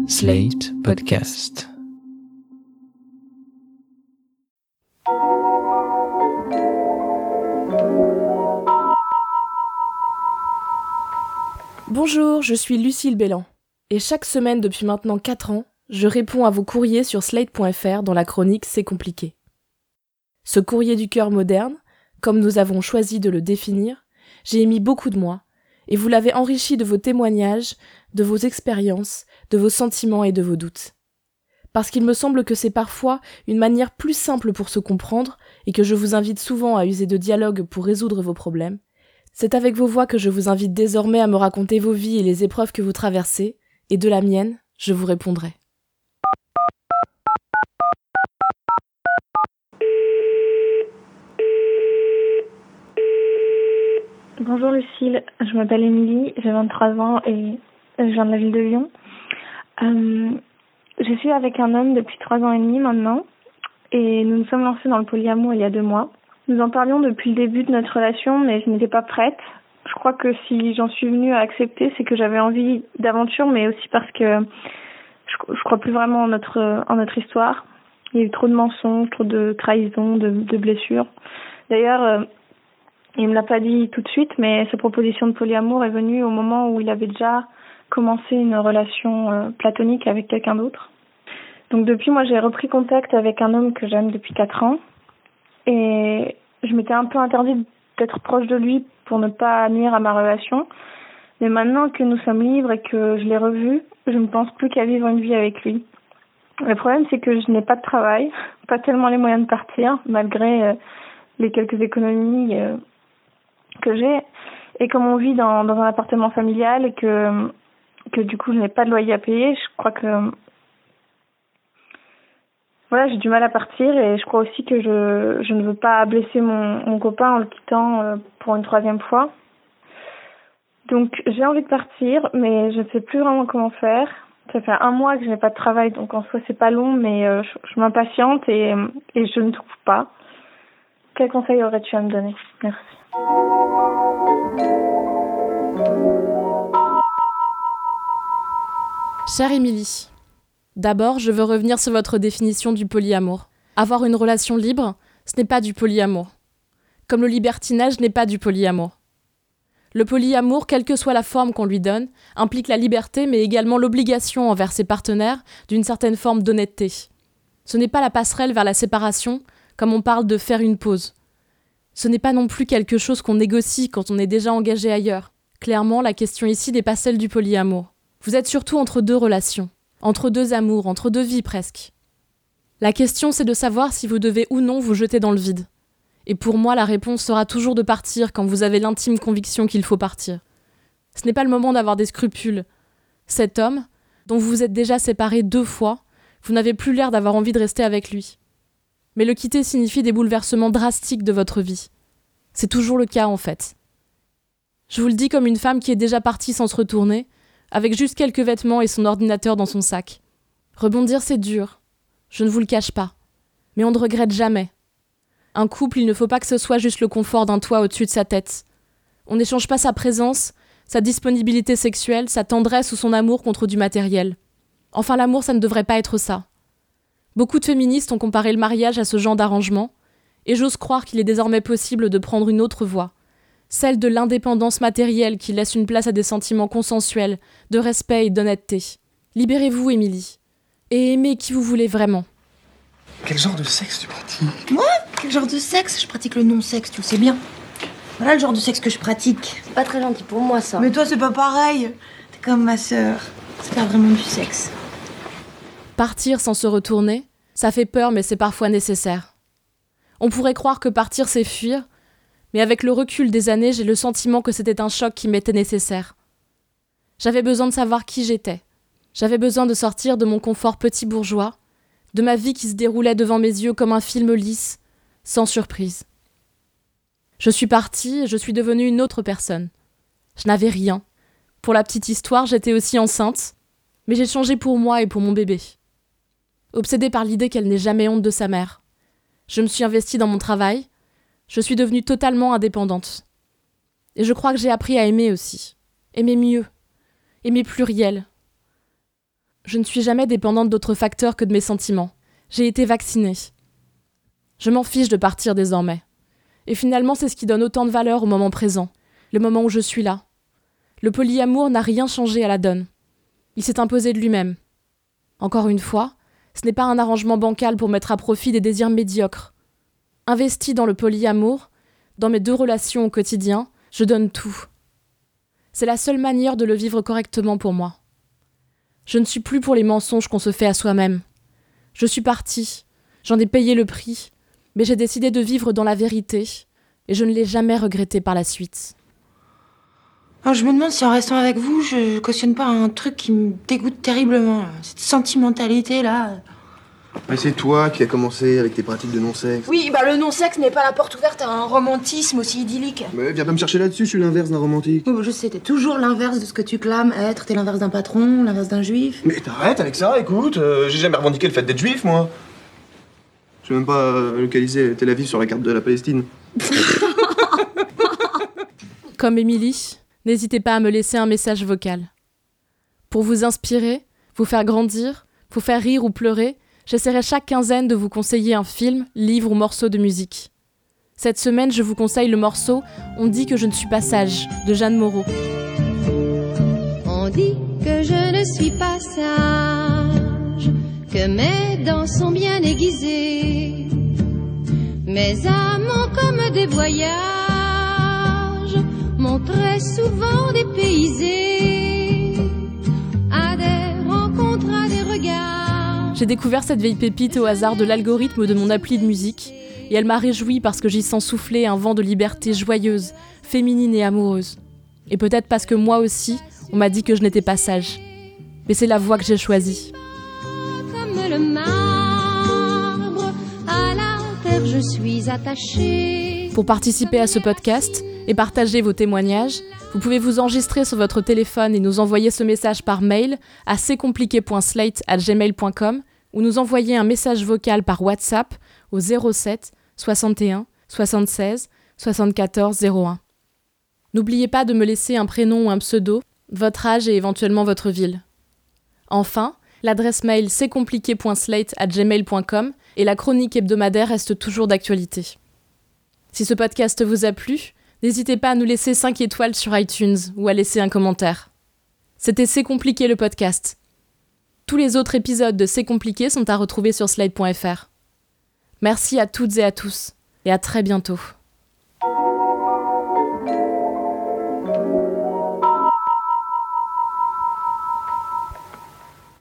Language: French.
Slate Podcast. Bonjour, je suis Lucille Bélan. Et chaque semaine depuis maintenant 4 ans, je réponds à vos courriers sur slate.fr dans la chronique C'est compliqué. Ce courrier du cœur moderne, comme nous avons choisi de le définir, j'ai mis beaucoup de moi, et vous l'avez enrichi de vos témoignages, de vos expériences, de vos sentiments et de vos doutes. Parce qu'il me semble que c'est parfois une manière plus simple pour se comprendre, et que je vous invite souvent à user de dialogue pour résoudre vos problèmes, c'est avec vos voix que je vous invite désormais à me raconter vos vies et les épreuves que vous traversez, et de la mienne, je vous répondrai. Bonjour Lucille, je m'appelle Émilie, j'ai 23 ans et je viens de la ville de Lyon. Je suis avec un homme depuis 3 ans et demi maintenant et nous nous sommes lancés dans le polyamour il y a 2 mois. Nous en parlions depuis le début de notre relation mais je n'étais pas prête. Je crois que si j'en suis venue à accepter, c'est que j'avais envie d'aventure mais aussi parce que je crois plus vraiment en notre histoire. Il y a eu trop de mensonges, trop de trahisons, de blessures. D'ailleurs, il me l'a pas dit tout de suite, mais sa proposition de polyamour est venue au moment où il avait déjà commencé une relation platonique avec quelqu'un d'autre. Donc depuis, moi, j'ai repris contact avec un homme que j'aime depuis 4 ans. Et je m'étais un peu interdite d'être proche de lui pour ne pas nuire à ma relation. Mais maintenant que nous sommes libres et que je l'ai revu, je ne pense plus qu'à vivre une vie avec lui. Le problème, c'est que je n'ai pas de travail, pas tellement les moyens de partir, malgré les quelques économies que j'ai, et comme on vit dans un appartement familial et que du coup je n'ai pas de loyer à payer, je crois que voilà, j'ai du mal à partir et je crois aussi que je ne veux pas blesser mon copain en le quittant pour une 3e fois. Donc j'ai envie de partir, mais je ne sais plus vraiment comment faire. Ça fait 1 mois que je n'ai pas de travail, donc en soi c'est pas long, mais je m'impatiente et je ne trouve pas. Quel conseil aurais-tu à me donner ? Merci. Chère Émilie, d'abord, je veux revenir sur votre définition du polyamour. Avoir une relation libre, ce n'est pas du polyamour. Comme le libertinage n'est pas du polyamour. Le polyamour, quelle que soit la forme qu'on lui donne, implique la liberté mais également l'obligation envers ses partenaires d'une certaine forme d'honnêteté. Ce n'est pas la passerelle vers la séparation, comme on parle de faire une pause. Ce n'est pas non plus quelque chose qu'on négocie quand on est déjà engagé ailleurs. Clairement, la question ici n'est pas celle du polyamour. Vous êtes surtout entre 2 relations, entre 2 amours, entre 2 vies presque. La question, c'est de savoir si vous devez ou non vous jeter dans le vide. Et pour moi, la réponse sera toujours de partir quand vous avez l'intime conviction qu'il faut partir. Ce n'est pas le moment d'avoir des scrupules. Cet homme, dont vous vous êtes déjà séparés 2 fois, vous n'avez plus l'air d'avoir envie de rester avec lui. Mais le quitter signifie des bouleversements drastiques de votre vie. C'est toujours le cas en fait. Je vous le dis comme une femme qui est déjà partie sans se retourner, avec juste quelques vêtements et son ordinateur dans son sac. Rebondir c'est dur, je ne vous le cache pas, mais on ne regrette jamais. Un couple, il ne faut pas que ce soit juste le confort d'un toit au-dessus de sa tête. On n'échange pas sa présence, sa disponibilité sexuelle, sa tendresse ou son amour contre du matériel. Enfin l'amour ça ne devrait pas être ça. Beaucoup de féministes ont comparé le mariage à ce genre d'arrangement, et j'ose croire qu'il est désormais possible de prendre une autre voie, celle de l'indépendance matérielle qui laisse une place à des sentiments consensuels, de respect et d'honnêteté. Libérez-vous, Émilie, et aimez qui vous voulez vraiment. Quel genre de sexe tu pratiques ? Moi ? Quel genre de sexe ? Je pratique le non-sexe, tu le sais bien. Voilà le genre de sexe que je pratique. C'est pas très gentil pour moi, ça. Mais toi, c'est pas pareil. T'es comme ma sœur. C'est pas vraiment du sexe. Partir sans se retourner, ça fait peur mais c'est parfois nécessaire. On pourrait croire que partir c'est fuir, mais avec le recul des années, j'ai le sentiment que c'était un choc qui m'était nécessaire. J'avais besoin de savoir qui j'étais. J'avais besoin de sortir de mon confort petit bourgeois, de ma vie qui se déroulait devant mes yeux comme un film lisse, sans surprise. Je suis partie et je suis devenue une autre personne. Je n'avais rien. Pour la petite histoire, j'étais aussi enceinte, mais j'ai changé pour moi et pour mon bébé. Obsédée par l'idée qu'elle n'ait jamais honte de sa mère. Je me suis investie dans mon travail, je suis devenue totalement indépendante. Et je crois que j'ai appris à aimer aussi. Aimer mieux. Aimer pluriel. Je ne suis jamais dépendante d'autres facteurs que de mes sentiments. J'ai été vaccinée. Je m'en fiche de partir désormais. Et finalement, c'est ce qui donne autant de valeur au moment présent, le moment où je suis là. Le polyamour n'a rien changé à la donne. Il s'est imposé de lui-même. Encore une fois, ce n'est pas un arrangement bancal pour mettre à profit des désirs médiocres. Investie dans le polyamour, dans mes 2 relations au quotidien, je donne tout. C'est la seule manière de le vivre correctement pour moi. Je ne suis plus pour les mensonges qu'on se fait à soi-même. Je suis partie, j'en ai payé le prix, mais j'ai décidé de vivre dans la vérité, et je ne l'ai jamais regretté par la suite. Alors, je me demande si en restant avec vous, je cautionne pas un truc qui me dégoûte terriblement. Cette sentimentalité-là. Ouais, c'est toi qui as commencé avec tes pratiques de non-sexe. Oui, le non-sexe n'est pas la porte ouverte à un romantisme aussi idyllique. Mais viens pas me chercher là-dessus, je suis l'inverse d'un romantique. Oui, je sais, t'es toujours l'inverse de ce que tu clames être. T'es l'inverse d'un patron, l'inverse d'un juif. Mais t'arrêtes avec ça, écoute, j'ai jamais revendiqué le fait d'être juif, moi. Je sais même pas localiser Tel Aviv sur la carte de la Palestine. Comme Émilie, n'hésitez pas à me laisser un message vocal. Pour vous inspirer, vous faire grandir, vous faire rire ou pleurer, j'essaierai chaque quinzaine de vous conseiller un film, livre ou morceau de musique. Cette semaine, je vous conseille le morceau « On dit que je ne suis pas sage » de Jeanne Moreau. On dit que je ne suis pas sage, que mes dents sont bien aiguisées, mes amants comme des voyages m'ont très souvent dépaysé, à des rencontres, à des regards. J'ai découvert cette vieille pépite au hasard de l'algorithme de mon appli de musique, et elle m'a réjouie parce que j'y sens souffler un vent de liberté joyeuse, féminine et amoureuse. Et peut-être parce que moi aussi, on m'a dit que je n'étais pas sage. Mais c'est la voie que j'ai choisie. Comme le marbre, à la terre je suis attachée. Pour participer à ce podcast et partager vos témoignages, vous pouvez vous enregistrer sur votre téléphone et nous envoyer ce message par mail à ccomplicqué.slate@gmail.com ou nous envoyer un message vocal par WhatsApp au 07 61 76 74 01. N'oubliez pas de me laisser un prénom ou un pseudo, votre âge et éventuellement votre ville. Enfin, l'adresse mail ccomplicqué.slate@gmail.com et la chronique hebdomadaire reste toujours d'actualité. Si ce podcast vous a plu, n'hésitez pas à nous laisser 5 étoiles sur iTunes ou à laisser un commentaire. C'était C'est compliqué le podcast. Tous les autres épisodes de C'est compliqué sont à retrouver sur slate.fr. Merci à toutes et à tous, et à très bientôt.